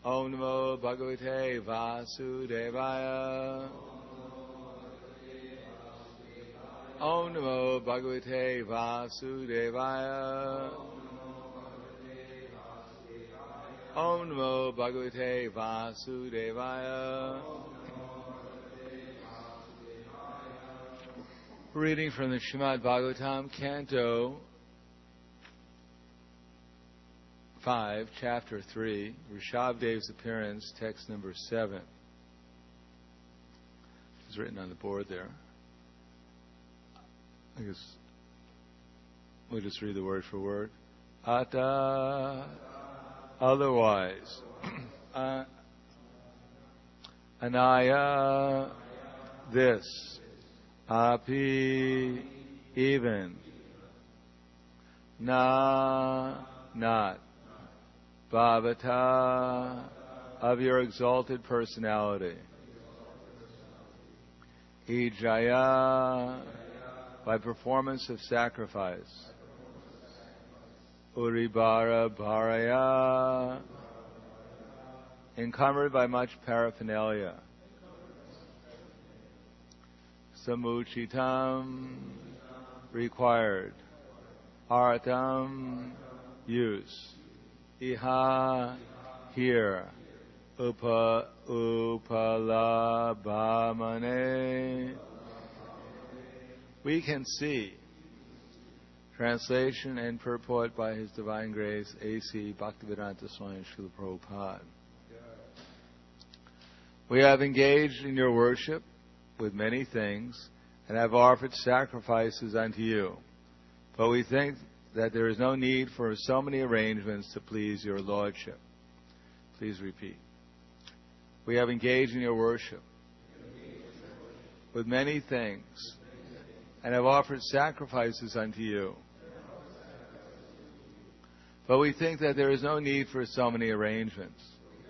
Om Namo Bhagavate Vasudevaya. Om Namo Bhagavate Vasudevaya. Om Namo Bhagavate Vasudevaya. Reading from the Srimad Bhagavatam, Canto 5, Chapter 3, Rishabhadev's Appearance, text number 7. It's written on the board there. I guess we'll just read the word for word. Ata, otherwise. Anaya, this. Api, even. Na, not. Bhavata, of your exalted personality. Ijaya, by performance of sacrifice. Uribara bharaya, encumbered by much paraphernalia. Samuchitam, required. Artam, use. Iha, here. Upalabhamane, we can see. Translation and purport by His Divine Grace, A.C. Bhaktivedanta Swami Srila Prabhupada. We have engaged in your worship with many things and have offered sacrifices unto you. But we think that there is no need for so many arrangements to please your Lordship. Please repeat. We have engaged in your worship with many things and have offered sacrifices unto you. But we think that there is no need for so many arrangements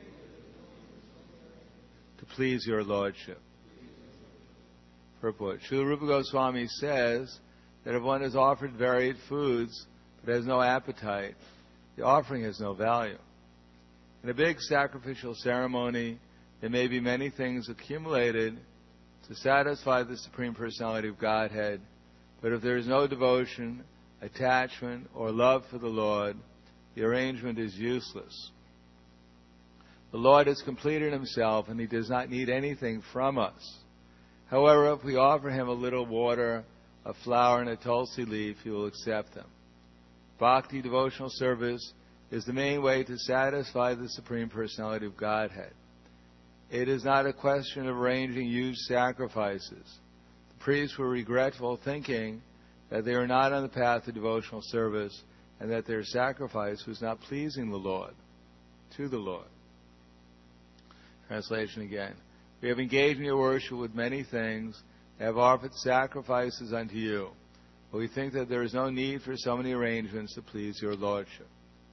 to please your Lordship. Purport. Srila Rupa Goswami says that if one has offered varied foods but has no appetite, the offering has no value. In a big sacrificial ceremony, there may be many things accumulated to satisfy the Supreme Personality of Godhead, but if there is no devotion, attachment, or love for the Lord, the arrangement is useless. The Lord has completed Himself and He does not need anything from us. However, if we offer Him a little water, a flower, and a tulsi leaf, He will accept them. Bhakti, devotional service, is the main way to satisfy the Supreme Personality of Godhead. It is not a question of arranging huge sacrifices. The priests were regretful, thinking that they were not on the path of devotional service and that their sacrifice was not pleasing the Lord, to the Lord. Translation again. We have engaged in your worship with many things and have offered sacrifices unto you. But we think that there is no need for so many arrangements to please your Lordship.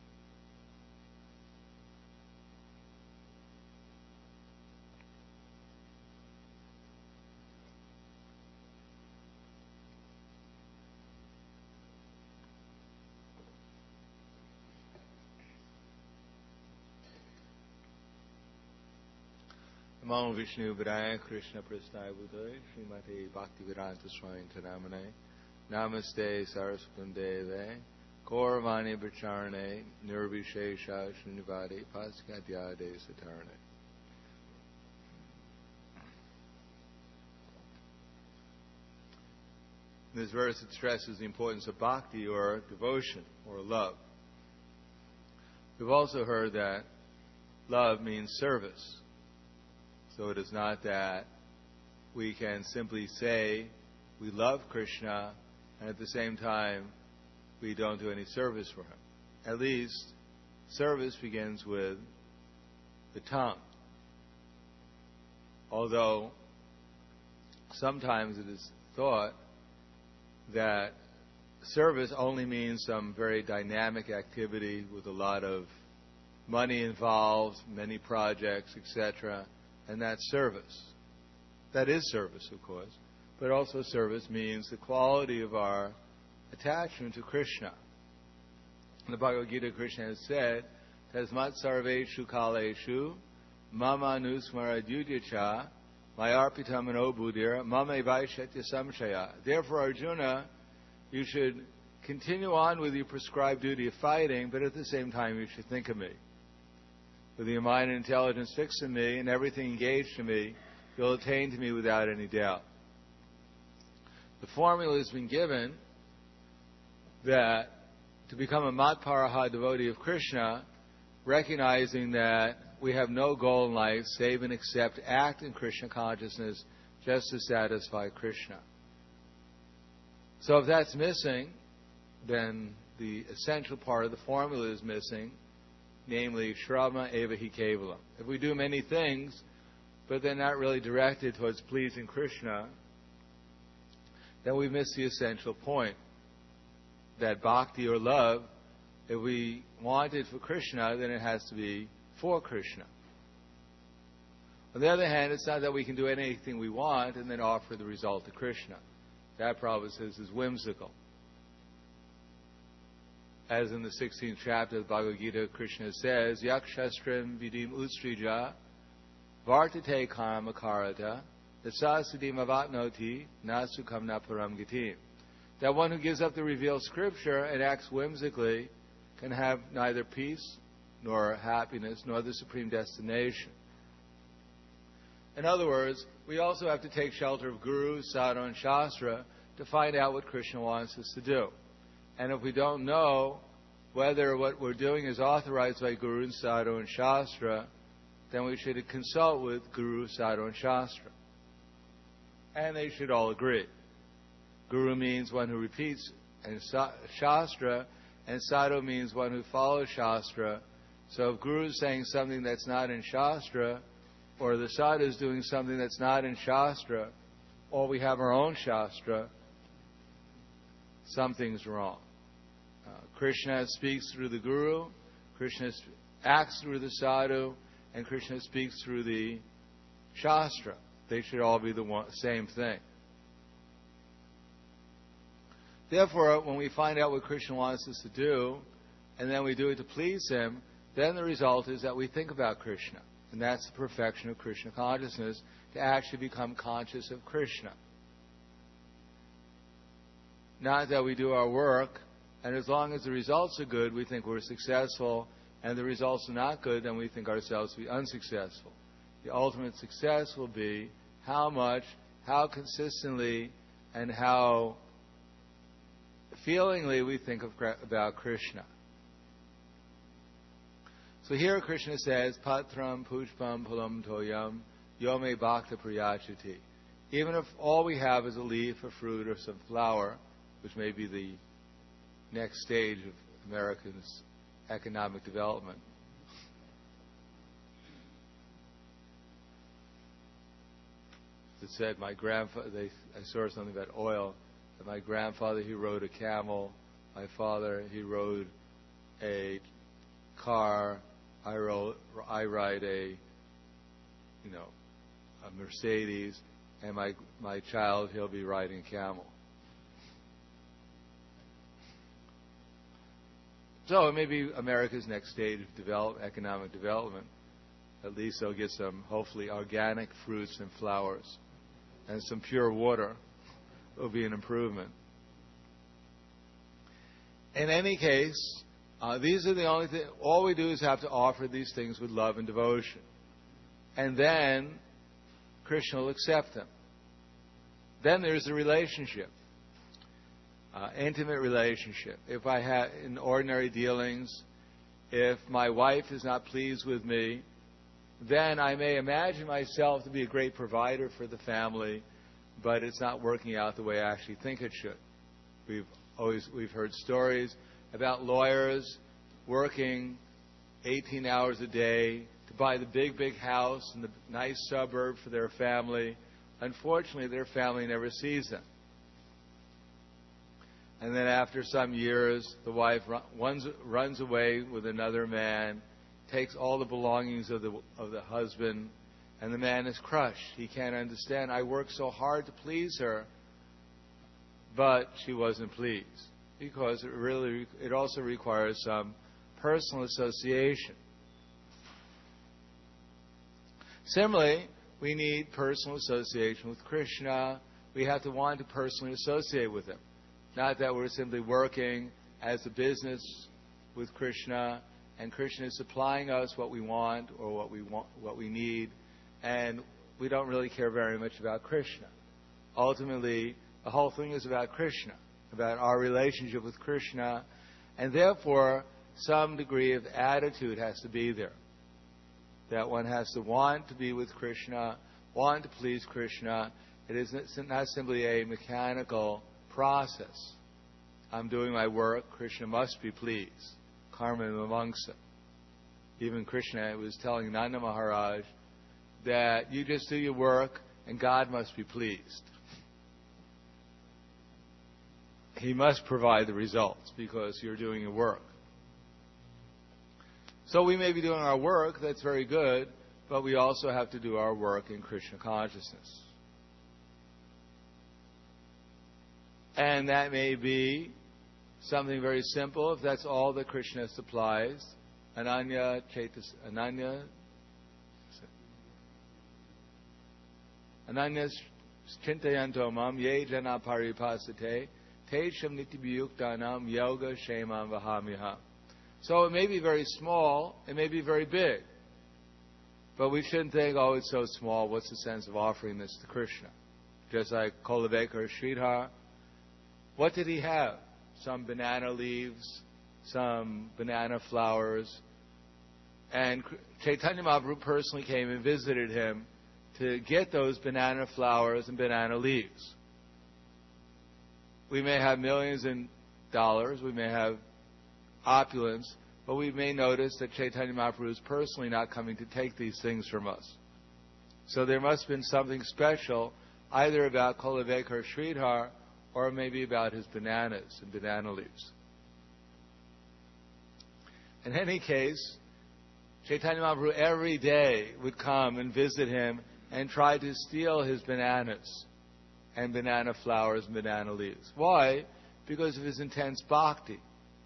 Namo Vishnu Vidaya Krishna Prasthaya Buddhaya Srimati Bhaktivedanta Swami Namane Namaste Saraswatam Deve Gauravani Bacharane Nirvishesha Srinivadi Paskadyade Satarane. In this verse it stresses the importance of bhakti, or devotion, or love. We've also heard that love means service. So it is not that we can simply say we love Krishna and at the same time we don't do any service for Him. At least service begins with the tongue. Although sometimes it is thought that service only means some very dynamic activity with a lot of money involved, many projects, etc., and that's service. That is service, of course. But also service means the quality of our attachment to Krishna. In the Bhagavad Gita, Krishna has said tasmat sarveshu kaleshu, mama nusmaradyudyacha, mayarpita mano buddhir, mame vaishetya samshaya. Therefore, Arjuna, you should continue on with your prescribed duty of fighting, but at the same time you should think of me. With your mind and intelligence fixed on me and everything engaged to me, you'll attain to me without any doubt. The formula has been given that to become a Matparaha devotee of Krishna, recognizing that we have no goal in life save and except act in Krishna consciousness just to satisfy Krishna. So if that's missing, then the essential part of the formula is missing, namely Shrama Eva Hi Kevalam. If we do many things, but they're not really directed towards pleasing Krishna, then we miss the essential point. That bhakti or love, if we want it for Krishna, then it has to be for Krishna. On the other hand, it's not that we can do anything we want and then offer the result to Krishna. That Prabhupada says is whimsical. As in the 16th chapter of the Bhagavad Gita, Krishna says, Yakshastram vidim ustrija vartate karma karata dasasudim avatnoti nasukam na param gitim. That one who gives up the revealed scripture and acts whimsically can have neither peace nor happiness nor the supreme destination. In other words, we also have to take shelter of Guru, Sadhu, and Shastra to find out what Krishna wants us to do. And if we don't know whether what we're doing is authorized by Guru and Sadhu and Shastra, then we should consult with Guru, Sadhu, and Shastra. And they should all agree. Guru means one who repeats and Shastra, and Sadhu means one who follows Shastra. So if Guru is saying something that's not in Shastra, or the Sadhu is doing something that's not in Shastra, or we have our own Shastra, something's wrong. Krishna speaks through the Guru, Krishna acts through the Sadhu, and Krishna speaks through the Shastra. They should all be the same thing. Therefore, when we find out what Krishna wants us to do, and then we do it to please Him, then the result is that we think about Krishna. And that's the perfection of Krishna consciousness, to actually become conscious of Krishna. Not that we do our work, and as long as the results are good, we think we're successful, and the results are not good, then we think ourselves to be unsuccessful. The ultimate success will be how much, how consistently, and how feelingly we think about Krishna. So here Krishna says, Patram pushpam pulam toyam yome bhakta priyachati. Even if all we have is a leaf, a fruit, or some flower, which may be the next stage of Americans' economic development. It said my grandfather, I saw something about oil, that my grandfather, he rode a camel, my father, he rode a car, I ride a Mercedes, and my child, he'll be riding a camel. So it may be America's next stage of economic development. At least they'll get some, hopefully, organic fruits and flowers and some pure water. It will be an improvement. In any case, these are the only things. All we do is have to offer these things with love and devotion. And then Krishna will accept them. Then there's the relationship. Intimate relationship. If I have, in ordinary dealings, if my wife is not pleased with me, then I may imagine myself to be a great provider for the family, but it's not working out the way I actually think it should. We've heard stories about lawyers working 18 hours a day to buy the big house and the nice suburb for their family. Unfortunately, their family never sees them. And then after some years, the wife runs away with another man, takes all the belongings of the husband, and the man is crushed. He can't understand. I worked so hard to please her, but she wasn't pleased. Because it also requires some personal association. Similarly, we need personal association with Krishna. We have to want to personally associate with Him. Not that we're simply working as a business with Krishna, and Krishna is supplying us what we want or what we need, and we don't really care very much about Krishna. Ultimately, the whole thing is about Krishna, about our relationship with Krishna, and therefore some degree of attitude has to be there. That one has to want to be with Krishna, want to please Krishna. It is not simply a mechanical process. I'm doing my work, Krishna must be pleased. Karma Mimamsa. Even Krishna was telling Nanda Maharaj that you just do your work and God must be pleased. He must provide the results because you're doing your work. So we may be doing our work, that's very good, but we also have to do our work in Krishna consciousness. And that may be something very simple, if that's all that Krishna supplies. Ananya chintayanto mam ye jana paripasate tesham nitibhyuktanam yoga shemam vahamiham. So it may be very small, it may be very big. But we shouldn't think, oh, it's so small, what's the sense of offering this to Krishna? Just like Kolavekar Sridhar. What did he have? Some banana leaves, some banana flowers. And Chaitanya Mahaprabhu personally came and visited him to get those banana flowers and banana leaves. We may have millions in dollars, we may have opulence, but we may notice that Chaitanya Mahaprabhu is personally not coming to take these things from us. So there must have been something special either about Kolavekar Sridhar or maybe about his bananas and banana leaves. In any case, Chaitanya Mahaprabhu every day would come and visit him and try to steal his bananas and banana flowers and banana leaves. Why? Because of his intense bhakti.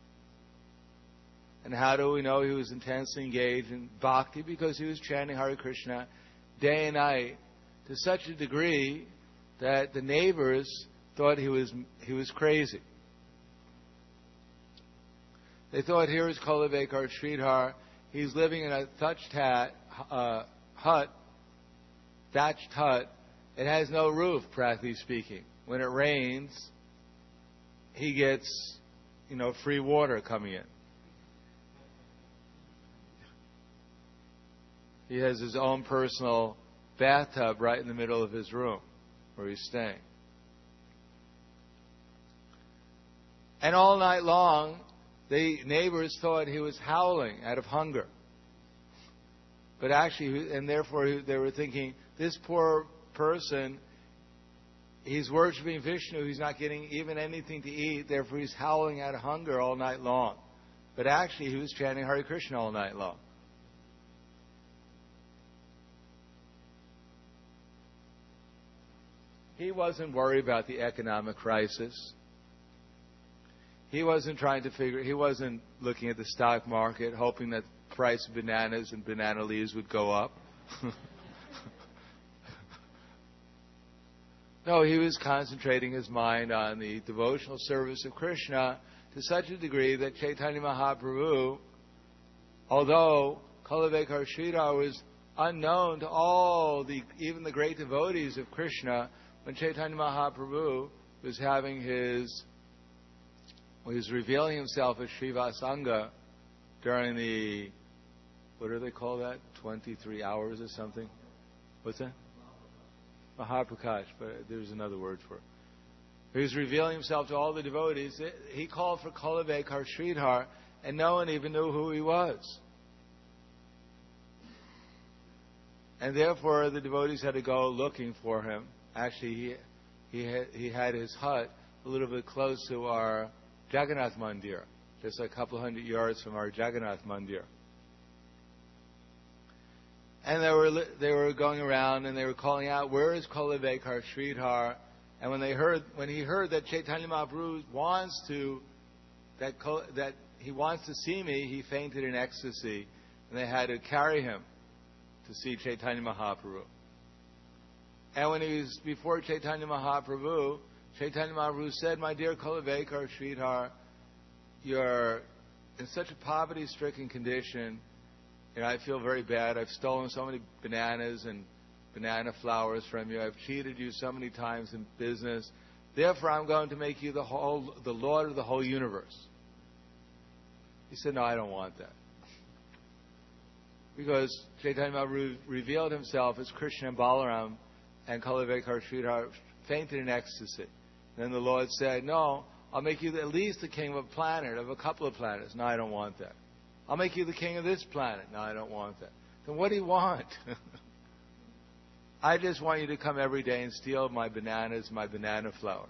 And how do we know he was intensely engaged in bhakti? Because he was chanting Hare Krishna day and night to such a degree that the neighbors thought he was crazy. They thought, here is Kolavekar Sridhar. He's living in a thatched hut. It has no roof, practically speaking. When it rains, he gets, free water coming in. He has his own personal bathtub right in the middle of his room where he's staying. And all night long, the neighbors thought he was howling out of hunger. But actually, and therefore they were thinking, this poor person, he's worshiping Vishnu, he's not getting even anything to eat, therefore he's howling out of hunger all night long. But actually, he was chanting Hare Krishna all night long. He wasn't worried about the economic crisis. He wasn't he wasn't looking at the stock market, hoping that the price of bananas and banana leaves would go up. No, he was concentrating his mind on the devotional service of Krishna to such a degree that Chaitanya Mahaprabhu, although Kolavekar Sridhar was unknown to even the great devotees of Krishna, when Chaitanya Mahaprabhu was revealing himself as Srivasanga during the, what do they call that? 23 hours or something? What's that? Mahaprakash, but there's another word for it. He was revealing himself to all the devotees. He called for Kolavekar Sridhar, and no one even knew who he was. And therefore, the devotees had to go looking for him. Actually, he had his hut a little bit close to our Jagannath Mandir, just a couple hundred yards from our Jagannath Mandir. And they were going around and they were calling out, "Where is Kolavekar Sridhar?" And when he heard that Chaitanya Mahaprabhu wants that he wants to see me, he fainted in ecstasy, and they had to carry him to see Chaitanya Mahaprabhu. And when he was before Chaitanya Mahaprabhu said, "My dear Kulavekar Sridhar, you're in such a poverty-stricken condition, and I feel very bad. I've stolen so many bananas and banana flowers from you. I've cheated you so many times in business. Therefore, I'm going to make you the Lord of the whole universe." He said, "No, I don't want that." Because Chaitanya Mahaprabhu revealed himself as Krishna and Balaram, and Kulavekar Sridhar fainted in ecstasy. Then the Lord said, "No, I'll make you at least the king of a planet, of a couple of planets." "No, I don't want that." "I'll make you the king of this planet." "No, I don't want that." "Then what do you want?" "I just want you to come every day and steal my bananas, my banana flowers."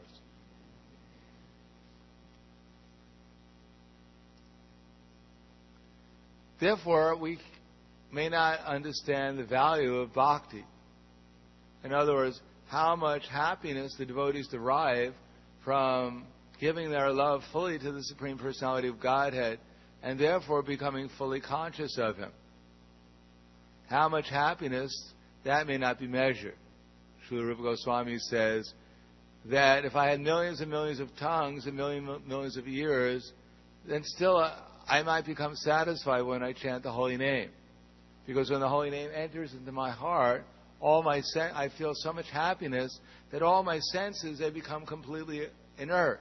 Therefore, we may not understand the value of bhakti. In other words, how much happiness the devotees derive from giving their love fully to the Supreme Personality of Godhead and therefore becoming fully conscious of Him. How much happiness, that may not be measured. Srila Rupa Goswami says that if I had millions and millions of tongues and millions of ears, then still I might become satisfied when I chant the holy name. Because when the holy name enters into my heart, I feel so much happiness that all my senses, they become completely inert.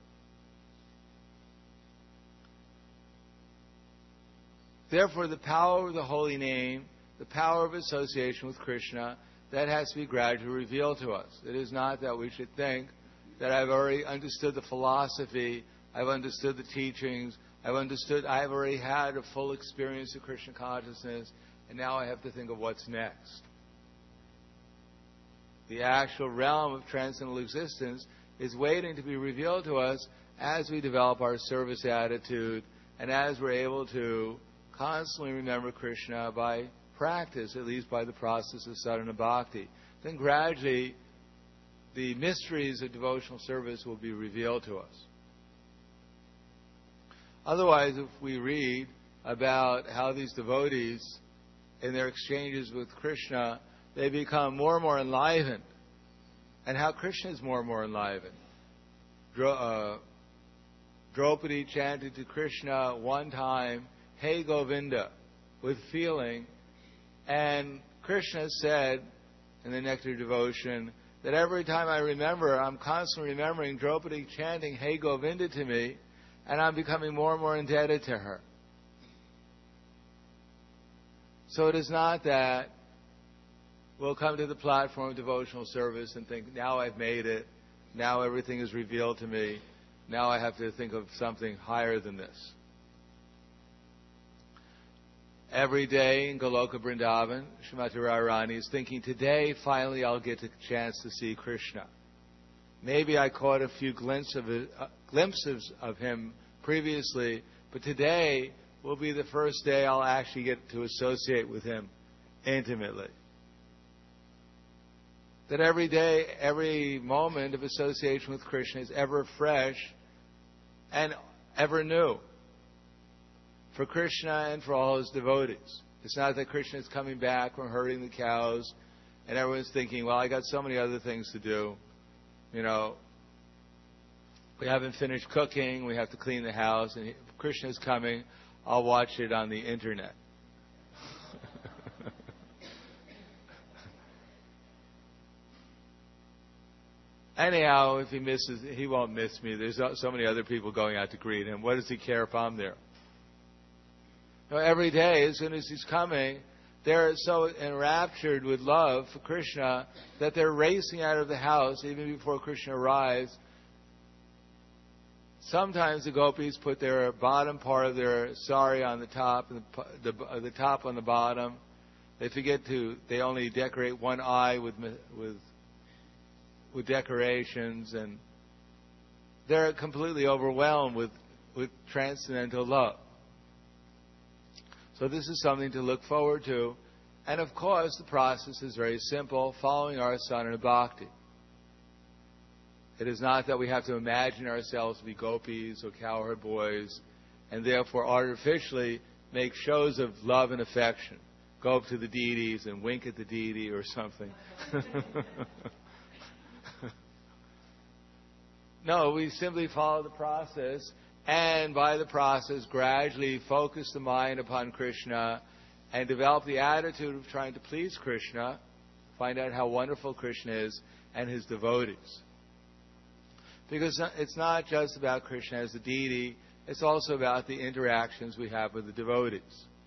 Therefore, the power of the holy name, the power of association with Krishna, that has to be gradually revealed to us. It is not that we should think that I've already understood the philosophy, I've understood the teachings, I've already had a full experience of Krishna consciousness, and now I have to think of what's next. The actual realm of transcendental existence is waiting to be revealed to us as we develop our service attitude and as we're able to constantly remember Krishna by practice, at least by the process of sadhana bhakti. Then gradually the mysteries of devotional service will be revealed to us. Otherwise, if we read about how these devotees, in their exchanges with Krishna, they become more and more enlivened, and how Krishna is more and more enlivened. Draupadi chanted to Krishna one time, "Hey Govinda," with feeling, and Krishna said in the Nectar Devotion that every time I remember, I'm constantly remembering Draupadi chanting "Hey Govinda" to me, and I'm becoming more and more indebted to her. So it is not that we'll come to the platform of devotional service and think, now I've made it, now everything is revealed to me, now I have to think of something higher than this. Every day in Goloka Vrindavan, Srimati Radharani is thinking, today finally I'll get a chance to see Krishna. Maybe I caught a few glimpses of him previously, but today will be the first day I'll actually get to associate with him intimately. That every day, every moment of association with Krishna is ever fresh and ever new for Krishna and for all his devotees. It's not that Krishna is coming back from herding the cows and everyone's thinking, well, I got so many other things to do. You know, we haven't finished cooking, we have to clean the house, and Krishna is coming, I'll watch it on the internet. Anyhow, if he misses, he won't miss me. There's so many other people going out to greet him. What does he care if I'm there? You know, every day, as soon as he's coming, they're so enraptured with love for Krishna that they're racing out of the house even before Krishna arrives. Sometimes the gopis put their bottom part of their sari on the top, and the top on the bottom. They only decorate one eye with decorations, and they're completely overwhelmed with transcendental love. So this is something to look forward to. And of course, the process is very simple, following our sadhana bhakti. It is not that we have to imagine ourselves to be gopis or cowherd boys and therefore artificially make shows of love and affection. Go up to the deities and wink at the deity or something. No, we simply follow the process, and by the process gradually focus the mind upon Krishna and develop the attitude of trying to please Krishna, find out how wonderful Krishna is and his devotees. Because it's not just about Krishna as a deity, it's also about the interactions we have with the devotees.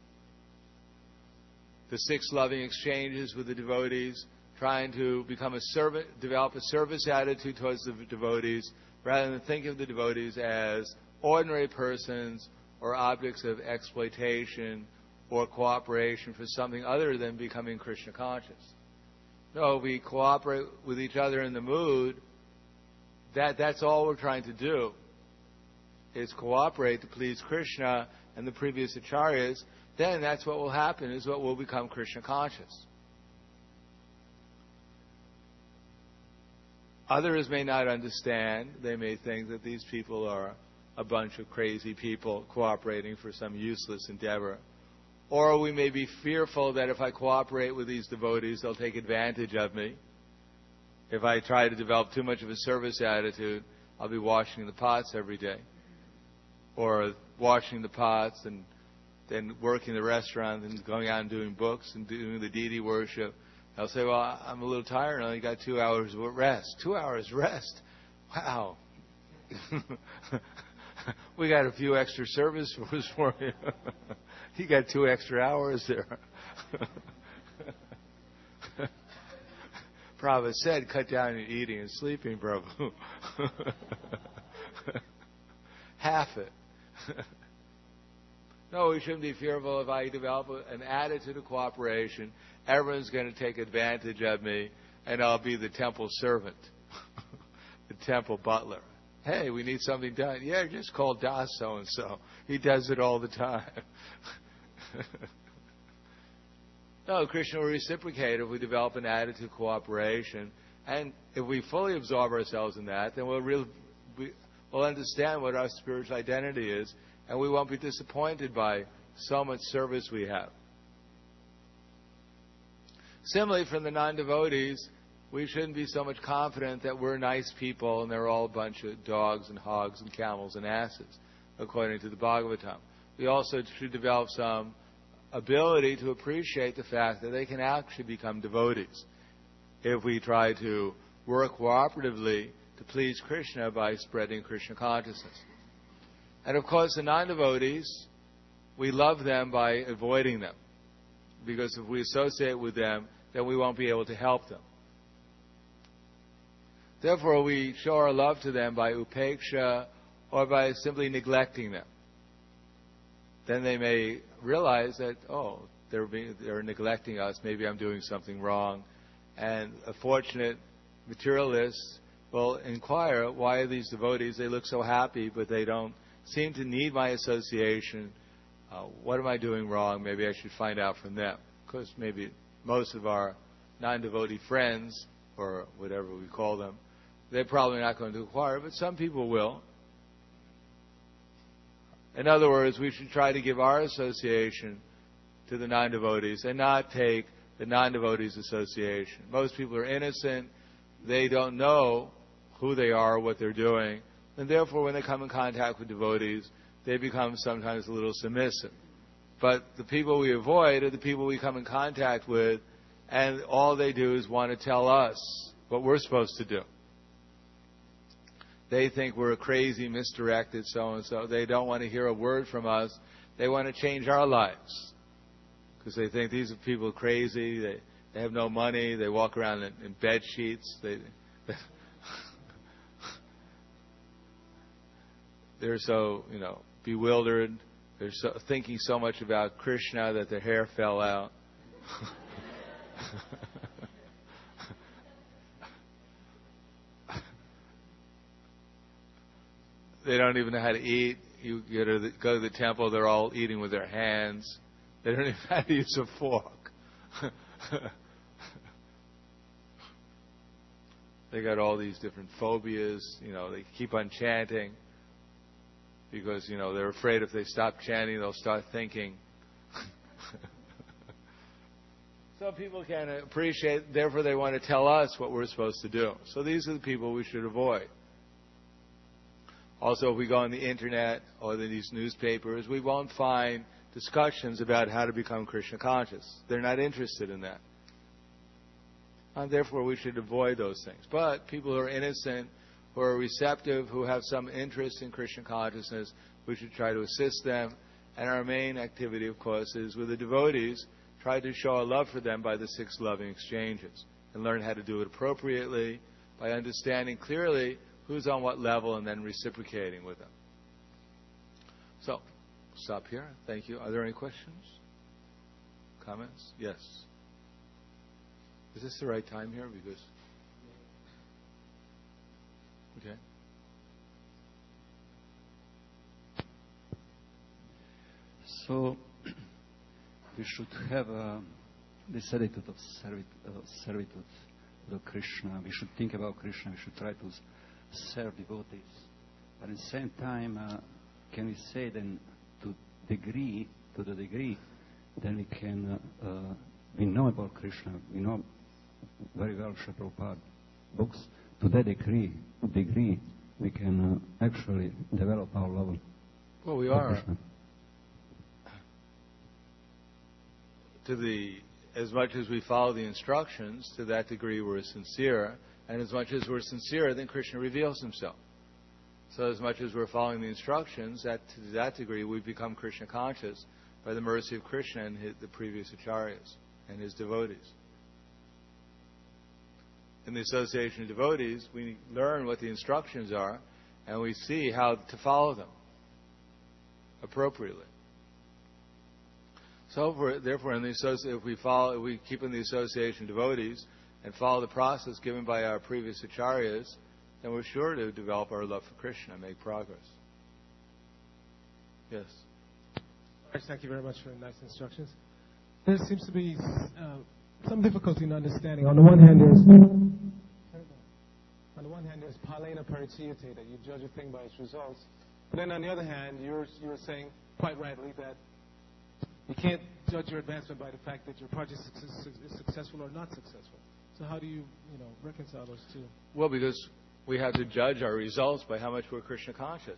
The 6 loving exchanges with the devotees, trying to become a servant, develop a service attitude towards the devotees, rather than think of the devotees as ordinary persons or objects of exploitation or cooperation for something other than becoming Krishna conscious. No, we cooperate with each other in the mood. That's all we're trying to do, is cooperate to please Krishna and the previous acharyas. Then that's what will happen, is what will become Krishna conscious. Others may not understand. They may think that these people are a bunch of crazy people cooperating for some useless endeavor. Or we may be fearful that if I cooperate with these devotees, they'll take advantage of me. If I try to develop too much of a service attitude, I'll be washing the pots every day. Or washing the pots and then working the restaurant and going out and doing books and doing the deity worship. I'll say, well, I'm a little tired. I only got 2 hours of rest. 2 hours rest? Wow. We got a few extra service for you. You got 2 extra hours there. Prabhupada said, cut down your eating and sleeping, Prabhu. Half it. No, we shouldn't be fearful. If I develop an attitude of cooperation, everyone's going to take advantage of me, and I'll be the temple servant, the temple butler. Hey, we need something done. Yeah, just call Das so-and-so. He does it all the time. No, Krishna will reciprocate if we develop an attitude of cooperation. And if we fully absorb ourselves in that, then we'll understand what our spiritual identity is, and we won't be disappointed by so much service we have. Similarly, from the non-devotees, we shouldn't be so much confident that we're nice people and they're all a bunch of dogs and hogs and camels and asses, according to the Bhagavatam. We also should develop some ability to appreciate the fact that they can actually become devotees if we try to work cooperatively to please Krishna by spreading Krishna consciousness. And of course, the non-devotees, we love them by avoiding them, because if we associate with them, then we won't be able to help them. Therefore, we show our love to them by upeksha or by simply neglecting them. Then they may realize that, they're neglecting us. Maybe I'm doing something wrong. And a fortunate materialist will inquire, why are these devotees, they look so happy, but they don't seem to need my association. What am I doing wrong? Maybe I should find out from them. Because maybe most of our non-devotee friends, or whatever we call them, they're probably not going to inquire, but some people will. In other words, we should try to give our association to the non-devotees and not take the non-devotees' association. Most people are innocent. They don't know who they are, what they're doing. And therefore, when they come in contact with devotees, they become sometimes a little submissive. But the people we avoid are the people we come in contact with, and all they do is want to tell us what we're supposed to do. They think we're a crazy, misdirected so-and-so. They don't want to hear a word from us. They want to change our lives. Because they think these are people crazy. They have no money. They walk around in bed sheets. They're so, bewildered. They're thinking so much about Krishna that their hair fell out. They don't even know how to eat. You go to the temple, they're all eating with their hands. They don't even know how to use a fork. They got all these different phobias. They keep on chanting. because, they're afraid if they stop chanting, they'll start thinking. So people can appreciate, therefore they want to tell us what we're supposed to do. So these are the people we should avoid. Also, if we go on the internet or these newspapers, we won't find discussions about how to become Krishna conscious. They're not interested in that. And therefore, we should avoid those things. But people who are innocent, who are receptive, who have some interest in Krishna consciousness, we should try to assist them. And our main activity, of course, is with the devotees, try to show our love for them by the 6 loving exchanges and learn how to do it appropriately by understanding clearly who's on what level and then reciprocating with them. So, stop here. Thank you. Are there any questions? Comments? Yes. Is this the right time here? Because... Okay. So, we should have this attitude of servitude to Krishna. We should think about Krishna. We should try to serve devotees. But at the same time, can we say then to the degree, then we can, we know about Krishna, we know very well Srila Prabhupada books. To that degree, we can actually develop our love. Well, we are. Krishna. As much as we follow the instructions, to that degree we're sincere, and as much as we're sincere, then Krishna reveals himself. So as much as we're following the instructions, to that degree we become Krishna conscious by the mercy of Krishna and the previous acharyas and his devotees. In the association of devotees, we learn what the instructions are, and we see how to follow them appropriately. So, therefore, if we keep in the association of devotees and follow the process given by our previous acharyas, then we're sure to develop our love for Krishna and make progress. Yes. Thank you very much for the nice instructions. There seems to be some difficulty in understanding. On the one hand, there's palena pariciyate, that you judge a thing by its results. But then on the other hand, you're saying quite rightly that you can't judge your advancement by the fact that your project is successful or not successful. So how do you reconcile those two? Well, because we have to judge our results by how much we're Krishna conscious.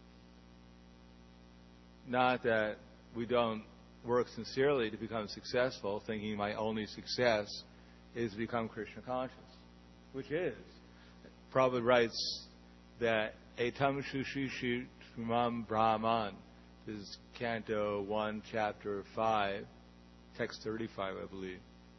Not that we don't work sincerely to become successful, thinking my only success is to become Krishna conscious, which is. Prabhupada writes that etam shushishu srimam brahman. This is Canto 1, Chapter 5, Text 35, I believe.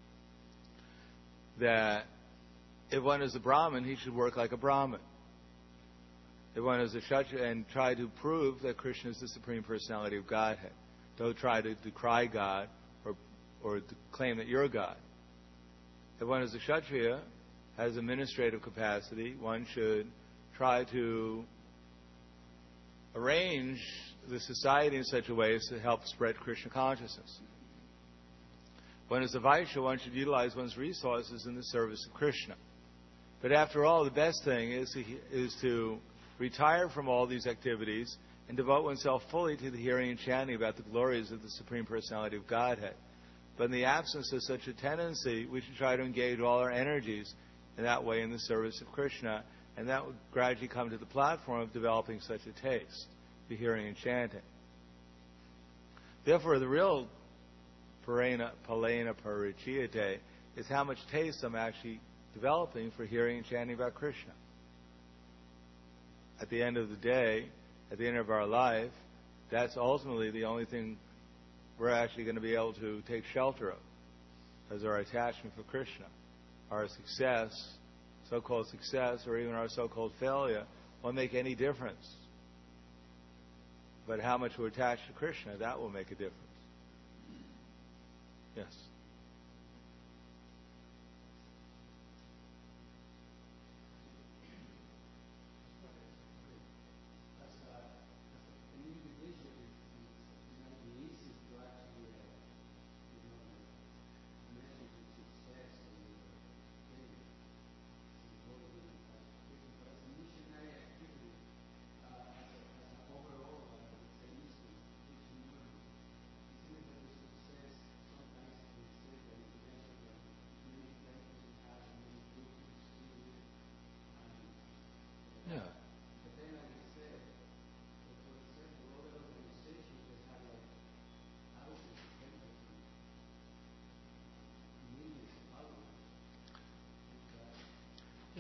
That if one is a Brahmin, he should work like a Brahmin. If one is a Kshatriya, and try to prove that Krishna is the Supreme Personality of Godhead. Don't try to decry God or to claim that you're God. If one is a Kshatriya, has administrative capacity, one should try to arrange the society in such a way as to help spread Krishna consciousness. One is a Vaishya, one should utilize one's resources in the service of Krishna. But after all, the best thing is to retire from all these activities and devote oneself fully to the hearing and chanting about the glories of the Supreme Personality of Godhead. But in the absence of such a tendency, we should try to engage all our energies in that way in the service of Krishna, and that would gradually come to the platform of developing such a taste, the hearing and chanting. Therefore, the real palena pariciyate is how much taste I'm actually developing for hearing and chanting about Krishna. At the end of the day, at the end of our life, that's ultimately the only thing we're actually going to be able to take shelter of, as our attachment for Krishna. Our success, so-called success, or even our so-called failure, won't make any difference. But how much we're attached to Krishna, that will make a difference. Yes.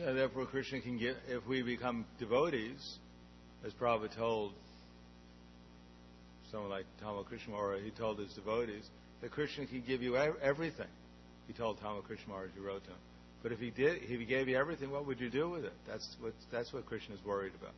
Yeah, therefore Krishna can give, if we become devotees, as Prabhupada told someone like Tama Krishna, or he told his devotees, that Krishna can give you everything. He told Tama Krishna Maharaj, he wrote to him. But if he gave you everything, what would you do with it? That's what Krishna is worried about.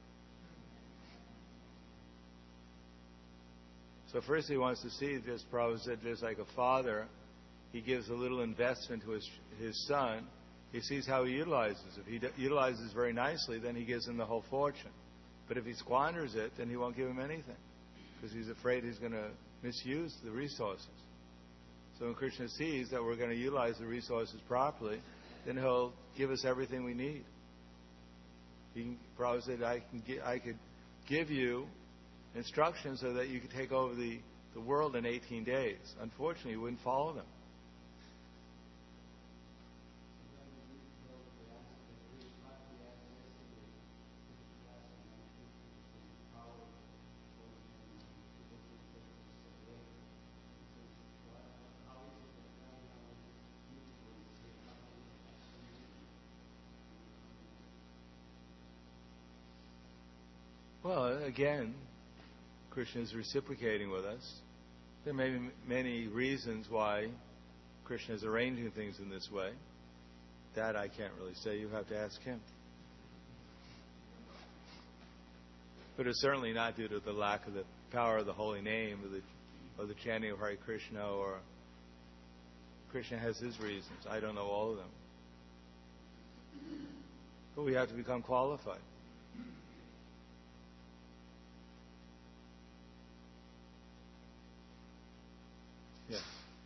So first he wants to see, just Prabhupada said, just like a father, he gives a little investment to his son. He sees how he utilizes. If he utilizes very nicely, then he gives him the whole fortune. But if he squanders it, then he won't give him anything, because he's afraid he's going to misuse the resources. So when Krishna sees that we're going to utilize the resources properly, then he'll give us everything we need. Prabhupada said, I could give you instructions so that you could take over the world in 18 days. Unfortunately, you wouldn't follow them. Well, again, Krishna is reciprocating with us. There may be many reasons why Krishna is arranging things in this way. That I can't really say. You have to ask him. But it's certainly not due to the lack of the power of the holy name or the chanting of Hare Krishna, or Krishna has his reasons. I don't know all of them. But we have to become qualified. Yes.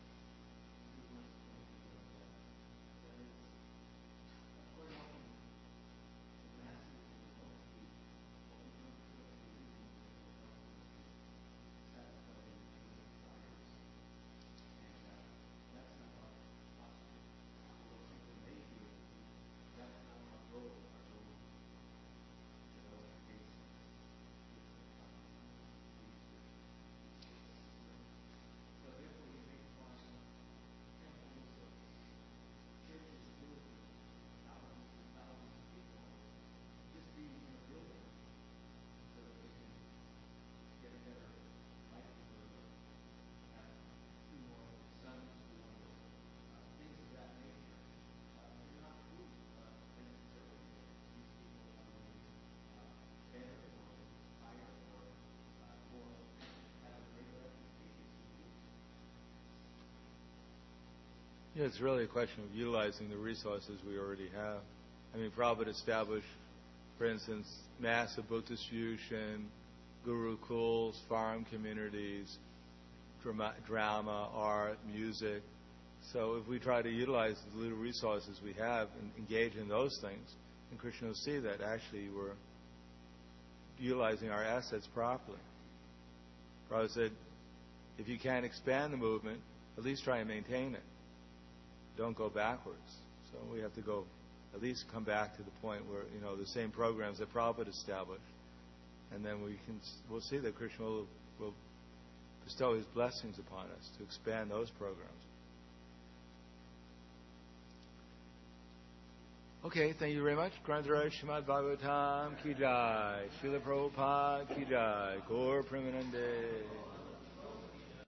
Yeah, it's really a question of utilizing the resources we already have. I mean, Prabhupada established, for instance, massive book distribution, gurukuls, farm communities, drama, art, music. So if we try to utilize the little resources we have and engage in those things, then Krishna will see that actually we're utilizing our assets properly. Prabhupada said, if you can't expand the movement, at least try and maintain it. Don't go backwards. So we have to go, at least come back to the point where, the same programs that Prabhupada established. And then we'll see that Krishna will bestow his blessings upon us to expand those programs. Okay, thank you very much. Grantaraj Srimad Bhagavatam Ki Jai, Srila Prabhupada Ki Jai, Gaur Premanande.